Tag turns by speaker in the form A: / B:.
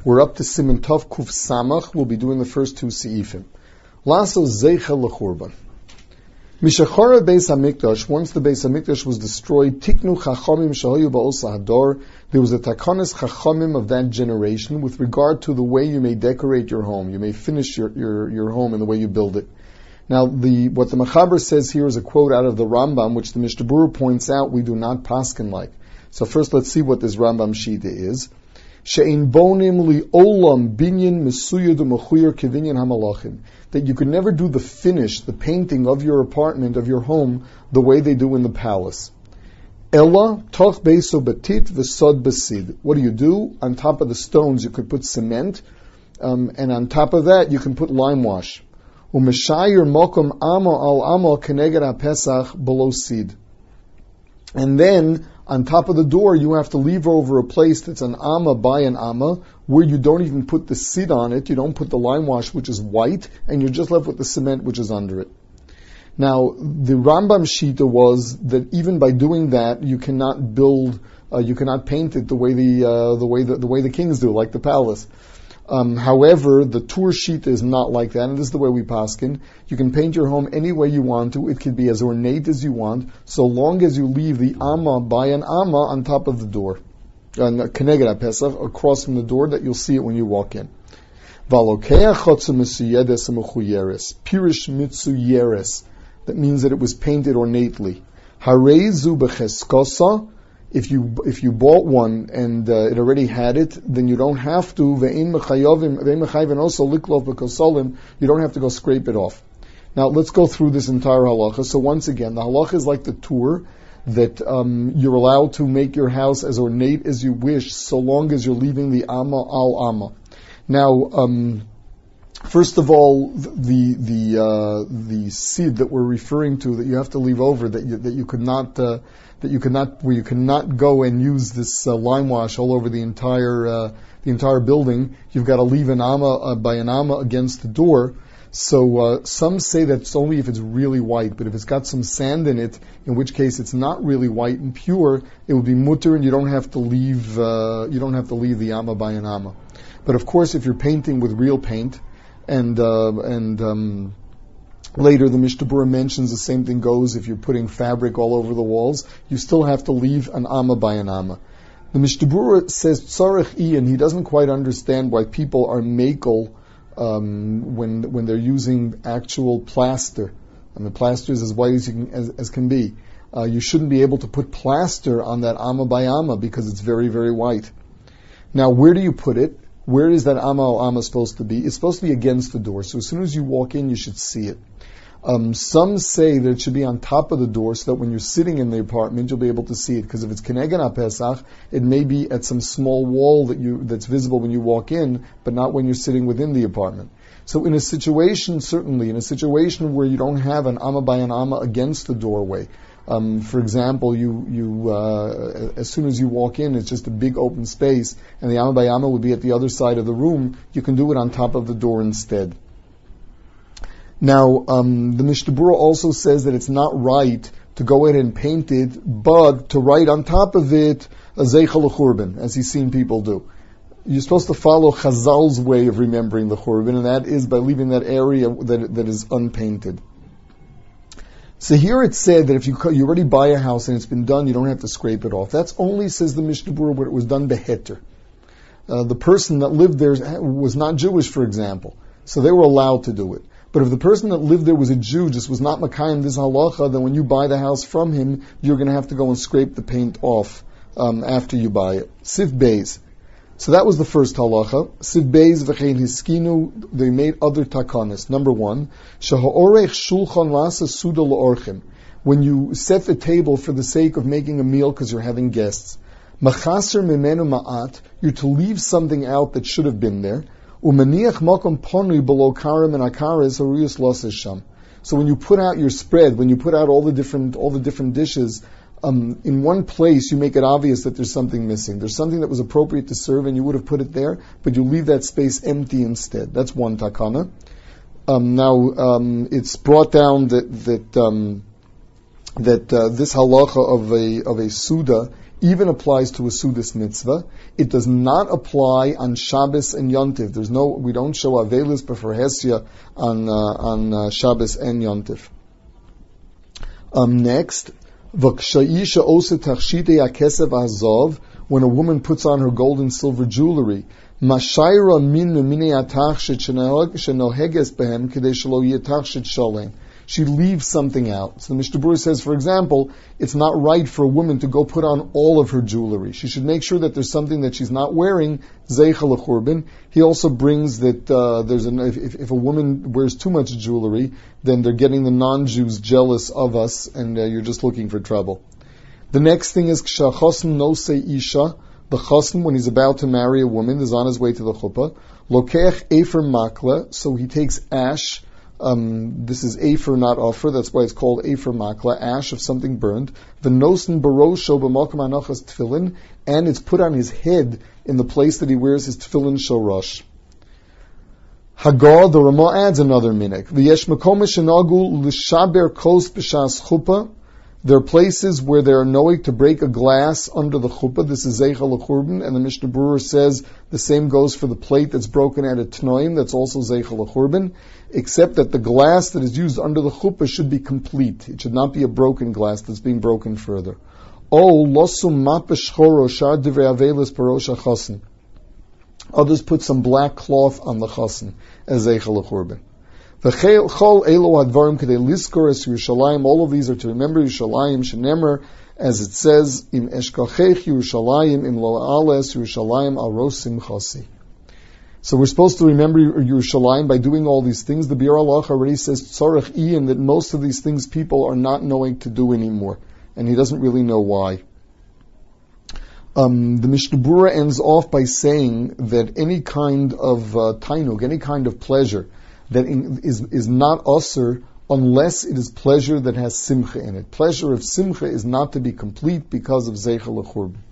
A: We're up to Siman Tov Kuf Samach. We'll be doing the first two Seifim. Lasso Zeicha L'Churban. Mishachara Beis HaMikdash, once the Beis HaMikdash was destroyed, Tiknu Chachamim Shahayu Ba'osa Hador, there was a Takanas Chachamim of that generation with regard to the way you may decorate your home. You may finish your home in the way you build it. Now, what the Mechaber says here is a quote out of the Rambam, which the Mishnah Berurah points out we do not paskin like. So first let's see what this Rambam Shita is. She'ein bonim li olam binyan mesuyad u'mechuyar kevinyan hamalachim. That you could never do the finish, the painting of your apartment, of your home, the way they do in the palace. Ella toch beiso batit v'sod basid. What do? On top of the stones you could put cement, and on top of that you can put lime wash. U'meshayir mokom amo al amo keneged ha-pesach below sid. And then, on top of the door, you have to leave over a place that's an amma by an amma, where you don't even put the sid on it, you don't put the lime wash, which is white, and you're just left with the cement, which is under it. Now, the Rambam Shita was that even by doing that, you cannot build, you cannot paint it the way the kings do, like the palace. However, the Tur Shita is not like that, and this is the way we paskin. You can paint your home any way you want to. It could be as ornate as you want, so long as you leave the amma by an amma on top of the door. Keneged HaPesach, across from the door, that you'll see it when you walk in. Valokeach chotze mesuyedes mechuyeres. Pirish mitsuyeres. That means that it was painted ornately. Hareizu becheskosa. If you bought one and it already had it, then you don't have to. You don't have to go scrape it off. Now let's go through this entire halacha. So once again, the halacha is like the Tur, that you're allowed to make your house as ornate as you wish, so long as you're leaving the amma al amma. Now, first of all, the seed that we're referring to that you have to leave over, that you cannot go and use this lime wash all over the entire building. You've got to leave an amma by an amma against the door. So some say that it's only if it's really white, but if it's got some sand in it, in which case it's not really white and pure, it would be mutter, and you don't have to leave the amma by an amma. But of course, if you're painting with real paint, and later the Mishnah Berurah mentions the same thing goes if you're putting fabric all over the walls, you still have to leave an amma by an amma. The Mishnah Berurah says tzarech and he doesn't quite understand why people are makel when they're using actual plaster. And the plaster is as white as can be. You shouldn't be able to put plaster on that amma by amma because it's very, very white. Now, where do you put it? Where is that amma al amma supposed to be? It's supposed to be against the door. So as soon as you walk in, you should see it. Some say that it should be on top of the door so that when you're sitting in the apartment, you'll be able to see it. Because if it's Keneged HaPesach, it may be at some small wall that's visible when you walk in, but not when you're sitting within the apartment. So in a situation where you don't have an amma by an amma against the doorway, for example, you as soon as you walk in, it's just a big open space, and the amma by amma would be at the other side of the room, you can do it on top of the door instead. Now, the Mishnah Berurah also says that it's not right to go ahead and paint it, but to write on top of it a Zeicha L'Churban, as he's seen people do. You're supposed to follow Chazal's way of remembering the Churban, and that is by leaving that area that is unpainted. So here it said that if you already buy a house and it's been done, you don't have to scrape it off. That's only, says the Mishnah Berurah, where it was done beheter. The person that lived there was not Jewish, for example, so they were allowed to do it. But if the person that lived there was a Jew, just was not Makayim this halacha, then when you buy the house from him, you're going to have to go and scrape the paint off after you buy it. Siv Beis. So that was the first halacha. Siv Beis v'chein hiskinu, they made other takanas. Number one, sheha'orech shulchan lasa suda la'orchim. When you set the table for the sake of making a meal because you're having guests, machaser mimenu ma'at, you're to leave something out that should have been there. Umaniach makom ponui below karim and akaris horiyus losses sham. So when you put out your spread, when you put out all the different dishes, in one place you make it obvious that there's something missing. There's something that was appropriate to serve and you would have put it there, but you leave that space empty instead. That's one takana. Now it's brought down that this halacha of a suda even applies to a Sudas mitzvah. It does not apply on Shabbos and Yontif. We don't show Avelis B'Ferhesia on Shabbos and Yontif. Next, V'ksha'isha osa tachshitei hakesev hazov, when a woman puts on her gold and silver jewelry, Mashayra min minei atachshit shenoheges behem kedei shelo yeh tachshit shalem. She leaves something out. So the Mishnah Berurah says, for example, it's not right for a woman to go put on all of her jewelry. She should make sure that there's something that she's not wearing, zeicha l'churban. He also brings that if a woman wears too much jewelry, then they're getting the non-Jews jealous of us, and you're just looking for trouble. The next thing is k'shachosn nosei isha. The chosn, when he's about to marry a woman, is on his way to the chuppah. Lokeach efer makla, so he takes ash. This is afer, not offer. That's why it's called afer makla, ash of something burned. The nosen barosho b'malkam anachas tefillin, and it's put on his head in the place that he wears his tefillin shorosh. Hagar, the Ramah adds another minik. V'yesh makom shenagu l'shaber kos b'shas chuppah. There are places where they are knowing to break a glass under the chuppah. This is zeicha l'churban, and the Mishnah Berurah says the same goes for the plate that's broken at a tnoim. That's also zeicha l'churban, except that the glass that is used under the chuppah should be complete. It should not be a broken glass that's being broken further. Others put some black cloth on the chassan as zeicha l'churban. All of these are to remember Yerushalayim shenemer, as it says, Im eshkachech Yerushalayim im lo ales Yerushalayim al ros simchasi. So we're supposed to remember Yerushalayim by doing all these things. The Biur Halacha already says tzorech iyin, that most of these things people are not knowing to do anymore, and he doesn't really know why. The Mishnah Berurah ends off by saying that any kind of tainug, any kind of pleasure that is not usher unless it is pleasure that has simcha in it. Pleasure of simcha is not to be complete because of zeicha l'churban.